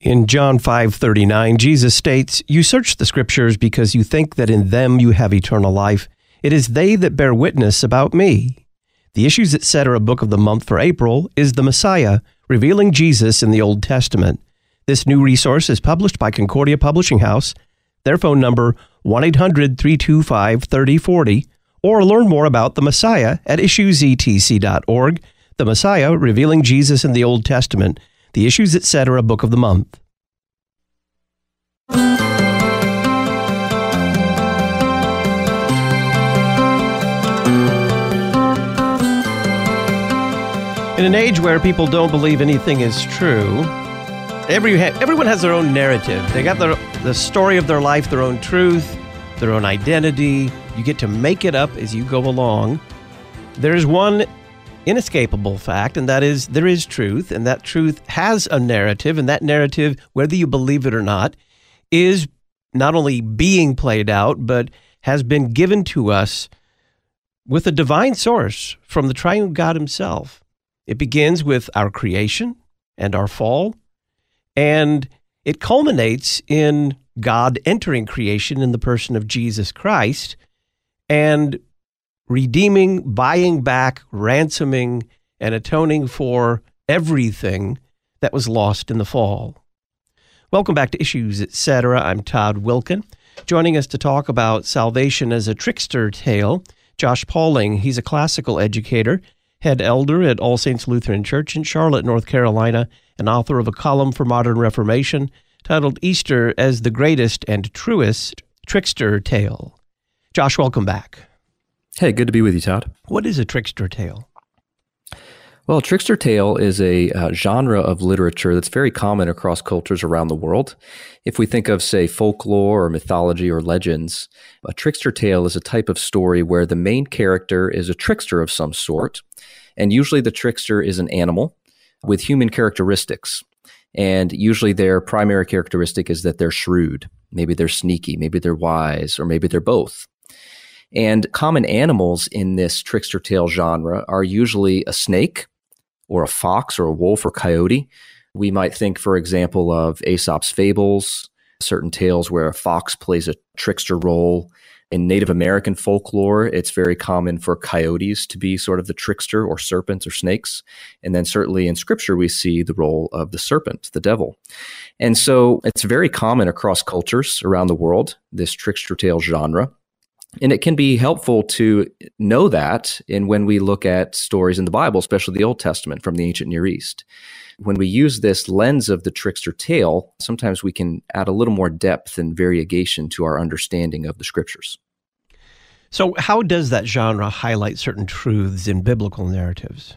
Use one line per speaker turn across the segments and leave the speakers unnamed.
In John 5:39, Jesus states, "You search the Scriptures because you think that in them you have eternal life. It is they that bear witness about me." The Issues Etc. Book of the Month for April is The Messiah, Revealing Jesus in the Old Testament. This new resource is published by Concordia Publishing House. Their phone number, 1-800-325-3040, or learn more about The Messiah at issuesetc.org. The Messiah, Revealing Jesus in the Old Testament. The Issues Etc. Book of the Month. In an age where people don't believe anything is true, everyone has their own narrative. They got the story of their life, their own truth, their own identity. You get to make it up as you go along. There's one inescapable fact, and that is there is truth, and that truth has a narrative, and that narrative, whether you believe it or not, is not only being played out, but has been given to us with a divine source from the triune God himself. It begins with our creation and our fall, and it culminates in God entering creation in the person of Jesus Christ and redeeming, buying back, ransoming, and atoning for everything that was lost in the fall. Welcome back to Issues Etc. I'm Todd Wilkin. Joining us to talk about salvation as a trickster tale, Josh Pauling. He's a classical educator, head elder at All Saints Lutheran Church in Charlotte, North Carolina, and author of a column for Modern Reformation titled Easter as the Greatest and Truest Trickster Tale. Josh, welcome back.
Hey, good to be with you, Todd.
What is a trickster tale?
Well, trickster tale is a genre of literature that's very common across cultures around the world. If we think of, say, folklore or mythology or legends, a trickster tale is a type of story where the main character is a trickster of some sort, and usually the trickster is an animal with human characteristics. And usually their primary characteristic is that they're shrewd. Maybe they're sneaky, maybe they're wise, or maybe they're both. And common animals in this trickster tale genre are usually a snake or a fox or a wolf or coyote. We might think, for example, of Aesop's fables, certain tales where a fox plays a trickster role. In Native American folklore, it's very common for coyotes to be sort of the trickster, or serpents or snakes. And then certainly in Scripture, we see the role of the serpent, the devil. And so it's very common across cultures around the world, this trickster tale genre. And it can be helpful to know that when we look at stories in the Bible, especially the Old Testament from the ancient Near East. When we use this lens of the trickster tale, sometimes we can add a little more depth and variegation to our understanding of the Scriptures.
So how does that genre highlight certain truths in biblical narratives?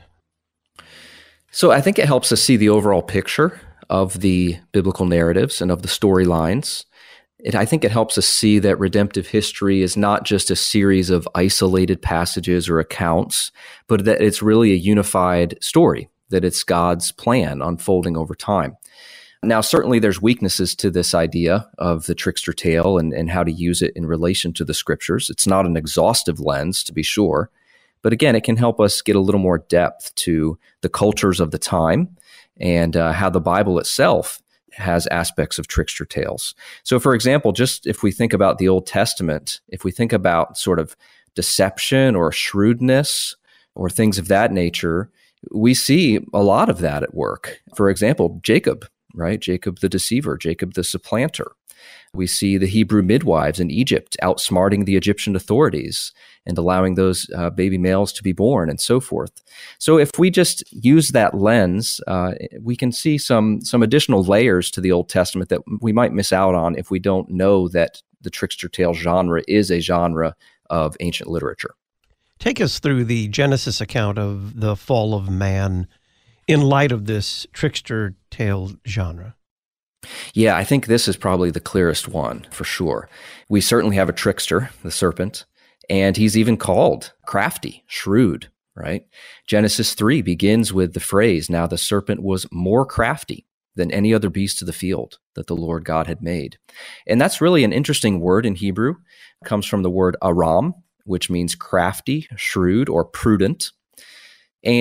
So I think it helps us see the overall picture of the biblical narratives and of the storylines. I think it helps us see that redemptive history is not just a series of isolated passages or accounts, but that it's really a unified story, that it's God's plan unfolding over time. Now, certainly there's weaknesses to this idea of the trickster tale and how to use it in relation to the Scriptures. It's not an exhaustive lens, to be sure, but again, it can help us get a little more depth to the cultures of the time and how the Bible itself has aspects of trickster tales. So, for example, just if we think about the Old Testament, if we think about sort of deception or shrewdness or things of that nature, we see a lot of that at work. For example, Jacob, right? Jacob the deceiver, Jacob the supplanter. We see the Hebrew midwives in Egypt outsmarting the Egyptian authorities and allowing those baby males to be born and so forth. So if we just use that lens, we can see some additional layers to the Old Testament that we might miss out on if we don't know that the trickster tale genre is a genre of ancient literature.
Take us through the Genesis account of the fall of man in light of this trickster tale genre.
Yeah, I think this is probably the clearest one for sure. We certainly have a trickster, the serpent, and he's even called crafty, shrewd, right? Genesis 3 begins with the phrase, "Now the serpent was more crafty than any other beast of the field that the Lord God had made." And that's really an interesting word in Hebrew. It comes from the word aram, which means crafty, shrewd, or prudent. And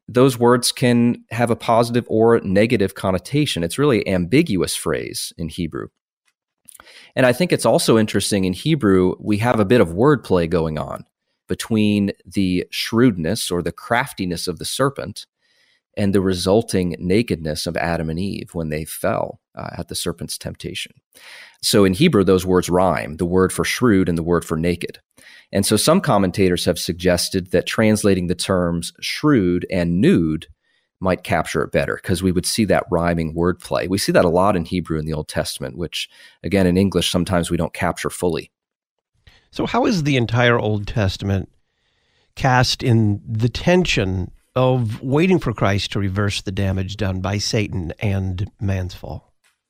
those words can have a positive or negative connotation. It's really an ambiguous phrase in Hebrew. And I think it's also interesting in Hebrew, we have a bit of wordplay going on between the shrewdness or the craftiness of the serpent and the resulting nakedness of Adam and Eve when they fell at the serpent's temptation. So in Hebrew, those words rhyme, the word for shrewd and the word for naked. And so some commentators have suggested that translating the terms shrewd and nude might capture it better, because we would see that rhyming wordplay. We see that a lot in Hebrew in the Old Testament, which, again, in English, sometimes we don't capture fully.
So how is the entire Old Testament cast in the tension of waiting for Christ to reverse the damage done by Satan and man's fall?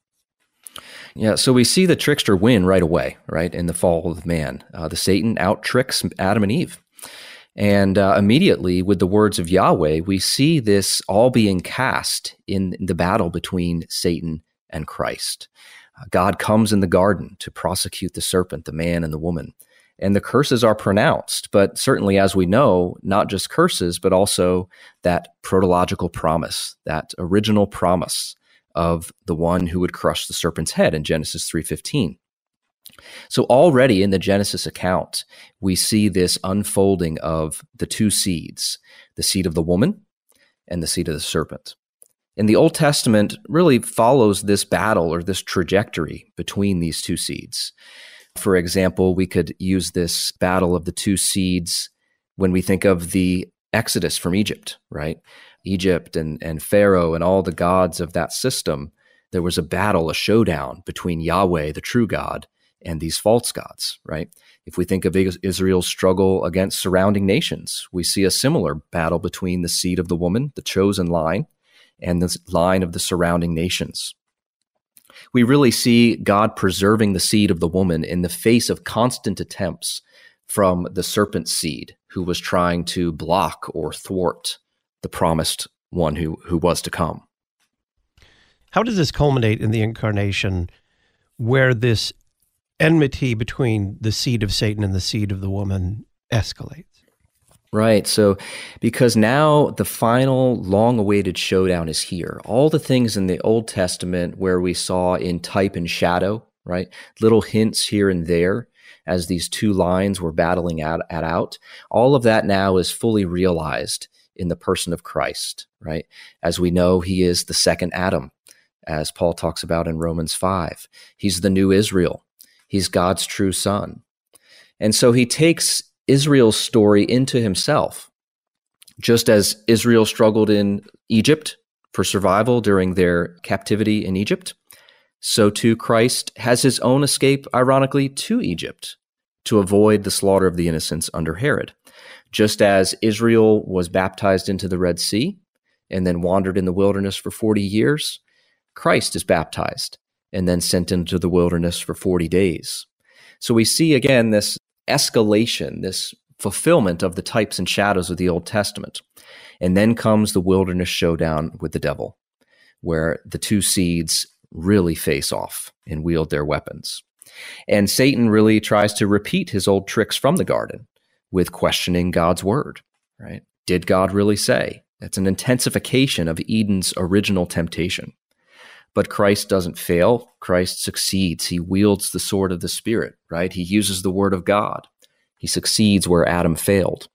Yeah, so we see the trickster win right away, right, in the fall of man. The Satan out-tricks Adam and Eve. And immediately, with the words of Yahweh, we see this all being cast in the battle between Satan and Christ. God comes in the garden to prosecute the serpent, the man and the woman. And the curses are pronounced, but certainly, as we know, not just curses, but also that protological promise, that original promise of the one who would crush the serpent's head in Genesis 3:15. So already in the Genesis account, we see this unfolding of the two seeds, the seed of the woman and the seed of the serpent. And the Old Testament really follows this battle or this trajectory between these two seeds. For example, we could use this battle of the two seeds when we think of the Exodus from Egypt, right? Egypt and Pharaoh and all the gods of that system. There was a battle, a showdown between Yahweh, the true God, and these false gods, right? If we think of Israel's struggle against surrounding nations, we see a similar battle between the seed of the woman, the chosen line, and the line of the surrounding nations. We really see God preserving the seed of the woman in the face of constant attempts from the serpent's seed, who was trying to block or thwart the promised one who was to come.
How does this culminate in the incarnation, where this enmity between the seed of Satan and the seed of the woman escalates?
Right. So because now the final long-awaited showdown is here. All the things in the Old Testament where we saw in type and shadow, right? Little hints here and there as these two lines were battling out. All of that now is fully realized in the person of Christ, right? As we know, he is the second Adam, as Paul talks about in Romans 5. He's the new Israel. He's God's true son. And so he takes Israel's story into himself. Just as Israel struggled in Egypt for survival during their captivity in Egypt, so too Christ has his own escape, ironically, to Egypt to avoid the slaughter of the innocents under Herod. Just as Israel was baptized into the Red Sea and then wandered in the wilderness for 40 years, Christ is baptized and then sent into the wilderness for 40 days. So we see again this escalation, this fulfillment of the types and shadows of the Old Testament. And then comes the wilderness showdown with the devil, where the two seeds really face off and wield their weapons. And Satan really tries to repeat his old tricks from the garden with questioning God's word, right? Did God really say? That's an intensification of Eden's original temptation. But Christ doesn't fail. Christ succeeds. He wields the sword of the Spirit, right? He uses the word of God. He succeeds where Adam failed.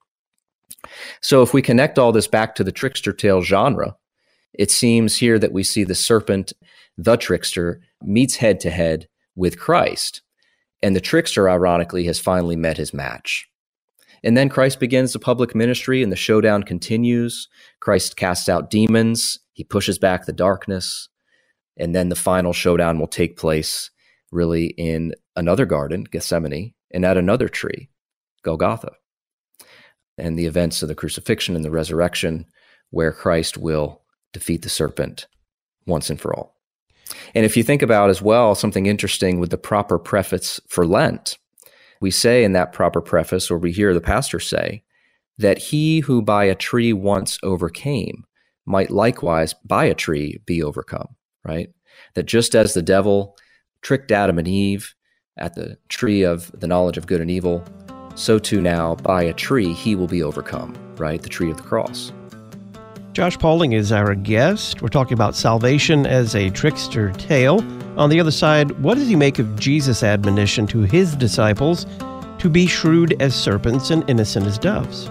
So if we connect all this back to the trickster tale genre, it seems here that we see the serpent, the trickster, meets head to head with Christ. And the trickster, ironically, has finally met his match. And then Christ begins the public ministry and the showdown continues. Christ casts out demons. He pushes back the darkness. And then the final showdown will take place really in another garden, Gethsemane, and at another tree, Golgotha. And the events of the crucifixion and the resurrection, where Christ will defeat the serpent once and for all. And if you think about as well, something interesting with the proper preface for Lent, we say in that proper preface, or we hear the pastor say, that he who by a tree once overcame might likewise by a tree be overcome, right? That just as the devil tricked Adam and Eve at the tree of the knowledge of good and evil, so too now by a tree he will be overcome, right? The tree of the cross.
Josh Pauling is our guest. We're talking about salvation as a trickster tale. On the other side, what does he make of Jesus' admonition to his disciples to be shrewd as serpents and innocent as doves?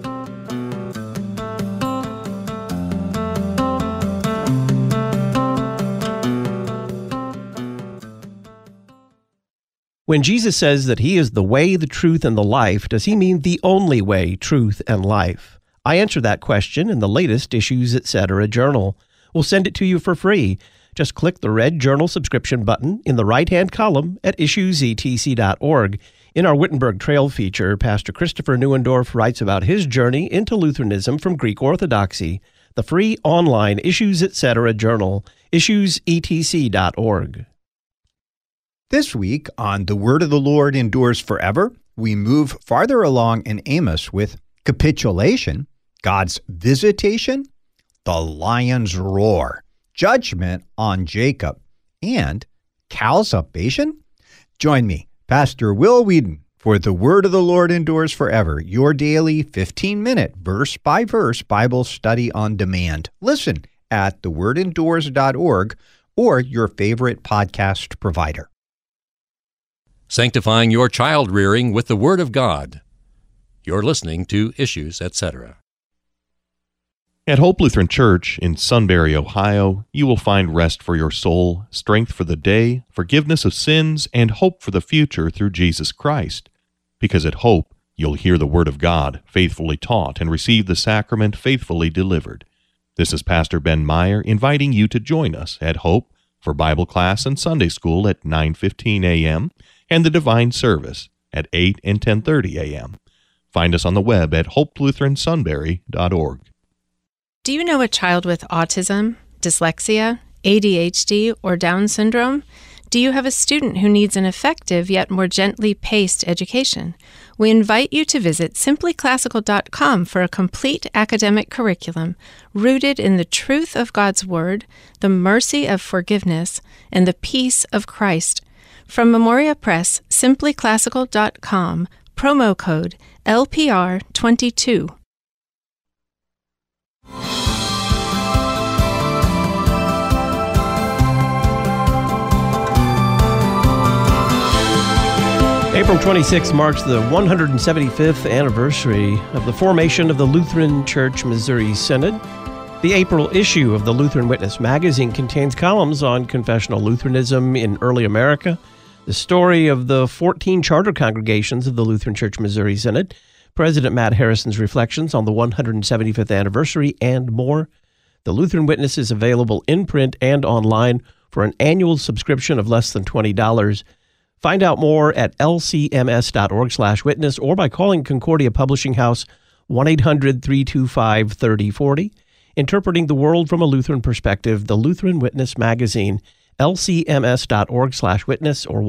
When Jesus says that he is the way, the truth, and the life, does he mean the only way, truth, and life? I answer that question in the latest Issues Etc. journal. We'll send it to you for free. Just click the red journal subscription button in the right-hand column at issuesetc.org. In our Wittenberg Trail feature, Pastor Christopher Neuendorf writes about his journey into Lutheranism from Greek Orthodoxy. The free online Issues Etc. journal, issuesetc.org.
This week on The Word of the Lord Endures Forever, we move farther along in Amos with capitulation, God's visitation, the lion's roar, judgment on Jacob, and calculation. Join me, Pastor Will Whedon, for The Word of the Lord Endures Forever, your daily 15-minute verse-by-verse Bible study on demand. Listen at thewordendures.org or your favorite podcast provider.
Sanctifying your child rearing with the Word of God. You're listening to Issues, Etc.
At Hope Lutheran Church in Sunbury, Ohio, you will find rest for your soul, strength for the day, forgiveness of sins, and hope for the future through Jesus Christ. Because at Hope, you'll hear the Word of God faithfully taught and receive the sacrament faithfully delivered. This is Pastor Ben Meyer inviting you to join us at Hope for Bible class and Sunday school at 9:15 a.m. and the Divine Service at 8 and 10:30 a.m. Find us on the web at hopelutheransunbury.org.
Do you know a child with autism, dyslexia, ADHD, or Down syndrome? Do you have a student who needs an effective yet more gently paced education? We invite you to visit simplyclassical.com for a complete academic curriculum rooted in the truth of God's Word, the mercy of forgiveness, and the peace of Christ. From Memoria Press, simplyclassical.com, promo code LPR22.
April 26 marks the 175th anniversary of the formation of the Lutheran Church Missouri Synod. The April issue of the Lutheran Witness magazine contains columns on confessional Lutheranism in early America, the story of the 14 charter congregations of the Lutheran Church Missouri Synod, President Matt Harrison's reflections on the 175th anniversary, and more. The Lutheran Witness is available in print and online for an annual subscription of less than $20. Find out more at lcms.org/witness or by calling Concordia Publishing House 1-800-325-3040. Interpreting the World from a Lutheran Perspective, the Lutheran Witness Magazine, lcms.org/witness or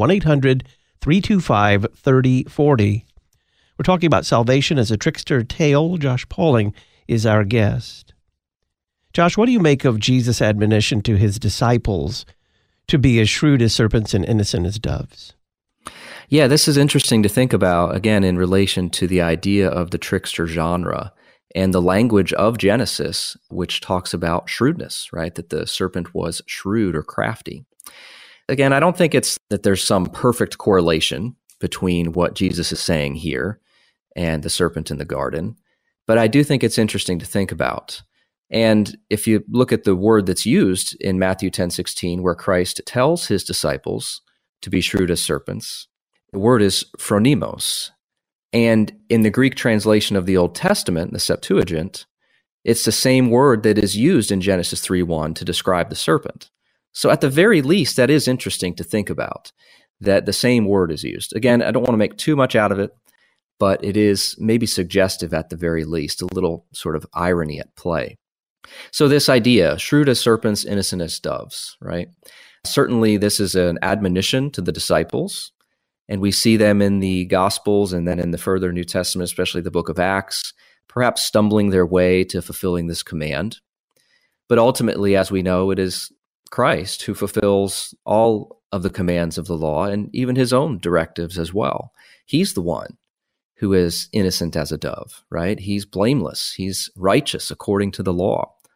1-800-325-3040. We're talking about salvation as a trickster tale. Josh Pauling is our guest. Josh, what do you make of Jesus' admonition to his disciples to be as shrewd as serpents and innocent as doves?
Yeah, this is interesting to think about, again, in relation to the idea of the trickster genre and the language of Genesis, which talks about shrewdness, right? That the serpent was shrewd or crafty. Again, I don't think it's that there's some perfect correlation between what Jesus is saying here and the serpent in the garden, but I do think it's interesting to think about. And if you look at the word that's used in Matthew 10:16, where Christ tells his disciples to be shrewd as serpents, the word is phronimos. And in the Greek translation of the Old Testament, the Septuagint, it's the same word that is used in Genesis 3:1 to describe the serpent. So at the very least, that is interesting to think about, that the same word is used. Again, I don't want to make too much out of it, but it is maybe suggestive at the very least, a little sort of irony at play. So this idea, shrewd as serpents, innocent as doves, right? Certainly this is an admonition to the disciples, and we see them in the Gospels and then in the further New Testament, especially the book of Acts, perhaps stumbling their way to fulfilling this command. But ultimately, as we know, it is Christ who fulfills all of the commands of the law and even his own directives as well. He's the one who is innocent as a dove, right? He's blameless. He's righteous according to the law.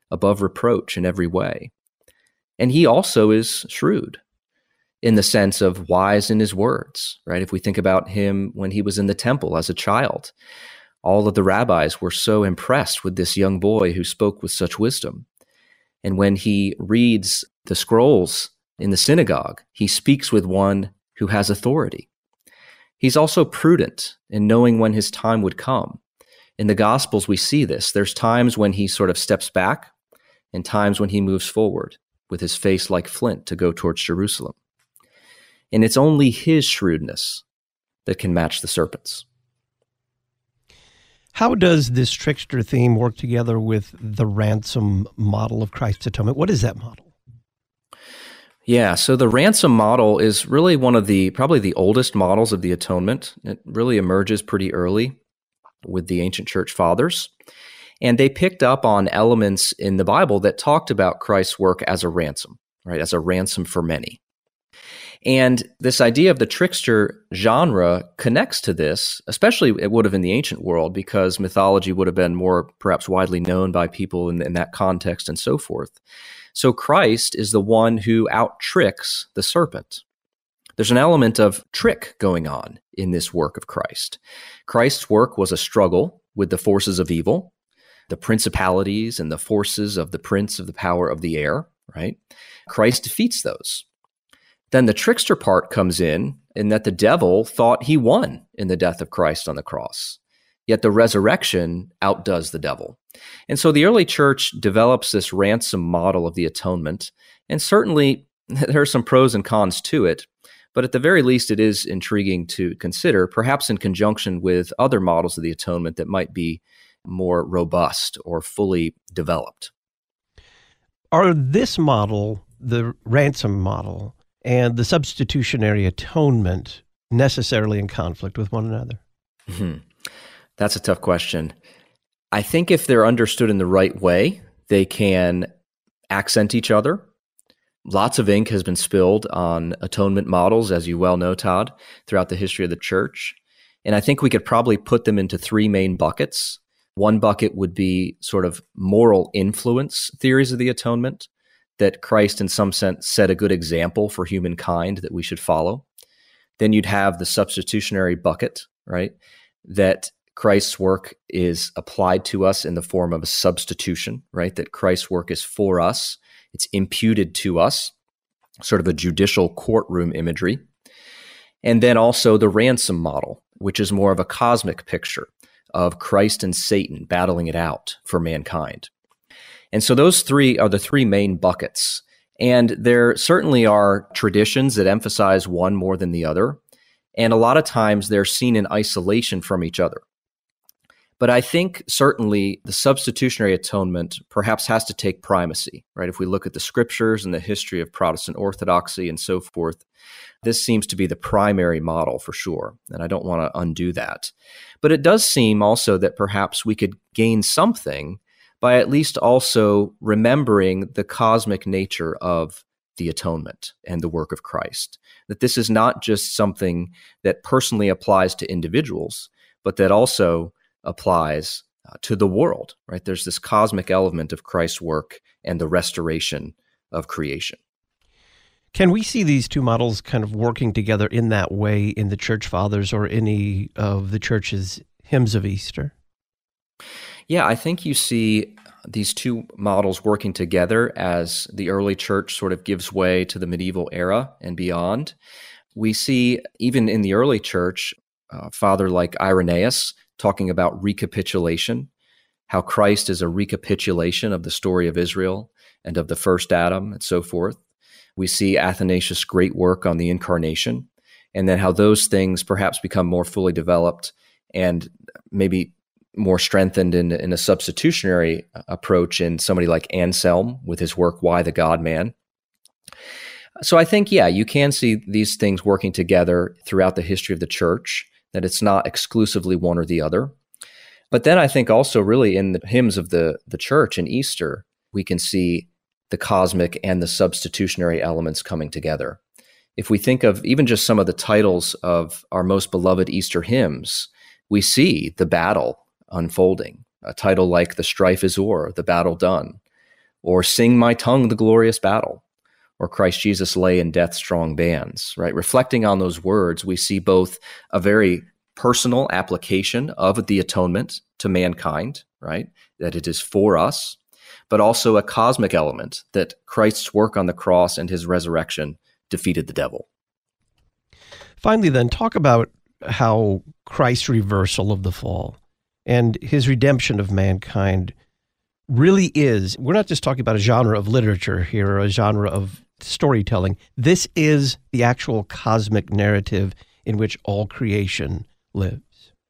above reproach in every way. And he also is shrewd in the sense of wise in his words, right? If we think about him when he was in the temple as a child, all of the rabbis were so impressed with this young boy who spoke with such wisdom. And when he reads the scrolls in the synagogue, he speaks with one who has authority. He's also prudent in knowing when his time would come. In the Gospels, we see this. There's times when he sort of steps back and times when he moves forward with his face like flint to go towards Jerusalem. And it's only his shrewdness that can match the serpent's.
How does this trickster theme work together with the ransom model of Christ's atonement? What is that model?
Yeah, so the ransom model is really one of probably the oldest models of the atonement. It really emerges pretty early with the ancient church fathers. And they picked up on elements in the Bible that talked about Christ's work as a ransom, right? As a ransom for many. And this idea of the trickster genre connects to this, especially it would have in the ancient world, because mythology would have been more perhaps widely known by people in that context and so forth. So Christ is the one who out-tricks the serpent. There's an element of trick going on in this work of Christ. Christ's work was a struggle with the forces of evil, the principalities and the forces of the prince of the power of the air, right? Christ defeats those. Then the trickster part comes in that the devil thought he won in the death of Christ on the cross. Yet the resurrection outdoes the devil. And so the early church develops this ransom model of the atonement, and certainly there are some pros and cons to it, but at the very least it is intriguing to consider, perhaps in conjunction with other models of the atonement that might be more robust or fully developed.
Are this model, the ransom model, and the substitutionary atonement necessarily in conflict with one another?
Mm-hmm. That's a tough question. I think if they're understood in the right way, they can accent each other. Lots of ink has been spilled on atonement models, as you well know, Todd, throughout the history of the church. And I think we could probably put them into three main buckets. One bucket would be sort of moral influence theories of the atonement, that Christ in some sense set a good example for humankind that we should follow. Then you'd have the substitutionary bucket, right? That Christ's work is applied to us in the form of a substitution, right? That Christ's work is for us. It's imputed to us, sort of a judicial courtroom imagery. And then also the ransom model, which is more of a cosmic picture of Christ and Satan battling it out for mankind. And so those three are the three main buckets. And there certainly are traditions that emphasize one more than the other. And a lot of times they're seen in isolation from each other. But I think certainly the substitutionary atonement perhaps has to take primacy, right? If we look at the scriptures and the history of Protestant orthodoxy and so forth, this seems to be the primary model for sure. And I don't want to undo that. But it does seem also that perhaps we could gain something by at least also remembering the cosmic nature of the atonement and the work of Christ. That this is not just something that personally applies to individuals, but that also applies to the world, right? There's this cosmic element of Christ's work and the restoration of creation.
Can we see these two models kind of working together in that way in the church fathers or any of the church's hymns of Easter?
Yeah, I think you see these two models working together as the early church sort of gives way to the medieval era and beyond. We see, even in the early church, a father like Irenaeus talking about recapitulation, how Christ is a recapitulation of the story of Israel and of the first Adam and so forth. We see Athanasius' great work on the incarnation, and then how those things perhaps become more fully developed and maybe more strengthened in a substitutionary approach in somebody like Anselm with his work, Why the God-Man. So I think, yeah, you can see these things working together throughout the history of the church, that it's not exclusively one or the other. But then I think also really in the hymns of the church in Easter, we can see the cosmic and the substitutionary elements coming together. If we think of even just some of the titles of our most beloved Easter hymns, we see the battle unfolding. A title like The Strife is O'er, The Battle Done. or sing my tongue the glorious battle, or Christ Jesus lay in death's strong bands, right? Reflecting on those words, we see both a very personal application of the atonement to mankind, right? That it is for us, but also a cosmic element that Christ's work on the cross and his resurrection defeated the devil.
Finally, then, talk about how Christ's reversal of the fall and his redemption of mankind really is, we're not just talking about a genre of literature here, or a genre of storytelling. This is the actual cosmic narrative in which all creation lives.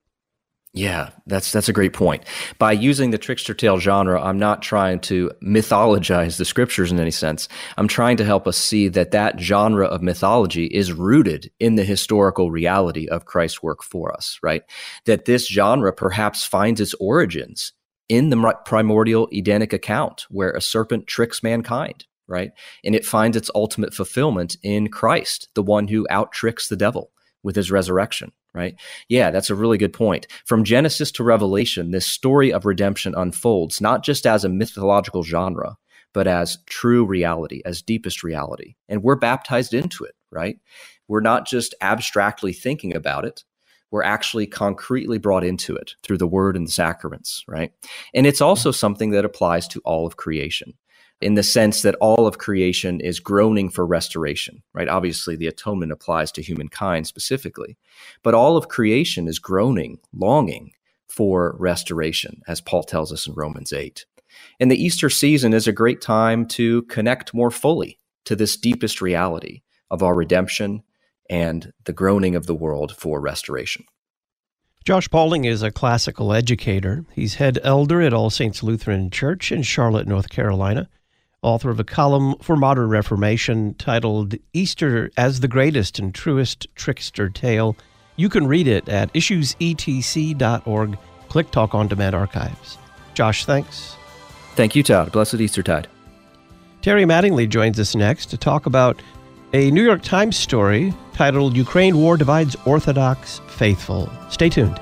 Yeah, that's a great point. By using the trickster tale genre, I'm not trying to mythologize the scriptures in any sense. I'm trying to help us see that genre of mythology is rooted in the historical reality of Christ's work for us, right? That this genre perhaps finds its origins in the primordial Edenic account where a serpent tricks mankind, right? And it finds its ultimate fulfillment in Christ, the one who out-tricks the devil with his resurrection, right? Yeah, that's a really good point. From Genesis to Revelation, this story of redemption unfolds not just as a mythological genre, but as true reality, as deepest reality. And we're baptized into it, right? We're not just abstractly thinking about it. We're actually concretely brought into it through the word and the sacraments, right? And it's also something that applies to all of creation, in the sense that all of creation is groaning for restoration, right? Obviously, the atonement applies to humankind specifically, but all of creation is groaning, longing for restoration, as Paul tells us in Romans 8. And the Easter season is a great time to connect more fully to this deepest reality of our redemption and the groaning of the world for restoration.
Josh Pauling is a classical educator. He's head elder at All Saints Lutheran Church in Charlotte, North Carolina. Author of a column for Modern Reformation titled Easter as the Greatest and Truest Trickster Tale. You can read it at issuesetc.org. Click Talk on Demand Archives. Josh, thanks.
Thank you, Todd. Blessed Eastertide.
Terry Mattingly joins us next to talk about a New York Times story titled Ukraine War Divides Orthodox Faithful. Stay tuned.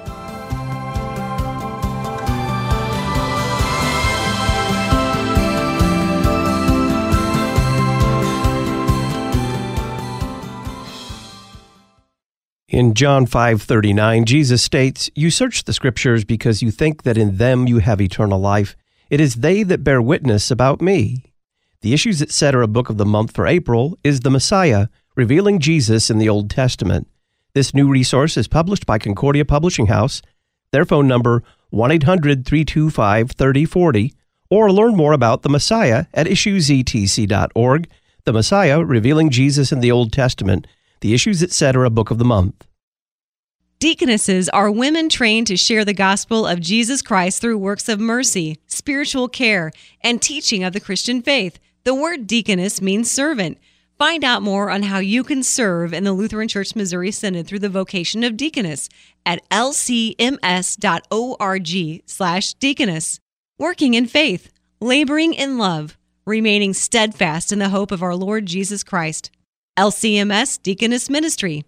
In John 5:39, Jesus states, "You search the Scriptures because you think that in them you have eternal life. It is they that bear witness about me." The Issues Etc. book of the month for April is The Messiah, Revealing Jesus in the Old Testament. This new resource is published by Concordia Publishing House. Their phone number, 1-800-325-3040, or learn more about The Messiah at issuesetc.org. The Messiah, Revealing Jesus in the Old Testament, the Issues Etc. book of the month.
Deaconesses are women trained to share the gospel of Jesus Christ through works of mercy, spiritual care, and teaching of the Christian faith. The word deaconess means servant. Find out more on how you can serve in the Lutheran Church Missouri Synod through the vocation of deaconess at lcms.org/deaconess. Working in faith, laboring in love, remaining steadfast in the hope of our Lord Jesus Christ. LCMS Deaconess Ministry,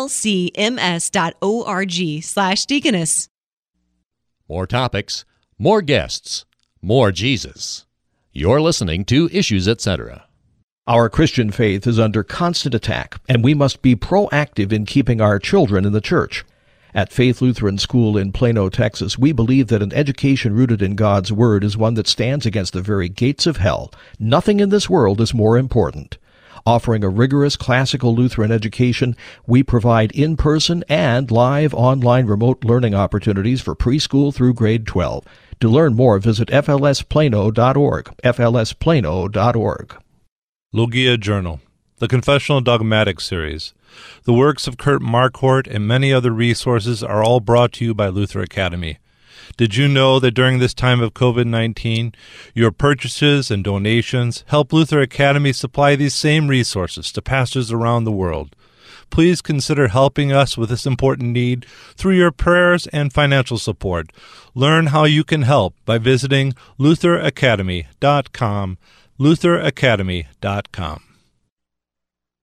lcms.org/deaconess.
More topics, more guests, more Jesus. You're listening to Issues Etc.
Our Christian faith is under constant attack, and we must be proactive in keeping our children in the church. At Faith Lutheran School in Plano, Texas, we believe that an education rooted in God's Word is one that stands against the very gates of hell. Nothing in this world is more important. Offering a rigorous classical Lutheran education, we provide in-person and live online remote learning opportunities for preschool through grade 12. To learn more, visit flsplano.org, flsplano.org.
Logia Journal, the Confessional Dogmatic Series. The works of Kurt Marquardt and many other resources are all brought to you by Luther Academy. Did you know that during this time of COVID-19, your purchases and donations help Luther Academy supply these same resources to pastors around the world? Please consider helping us with this important need through your prayers and financial support. Learn how you can help by visiting lutheracademy.com, lutheracademy.com.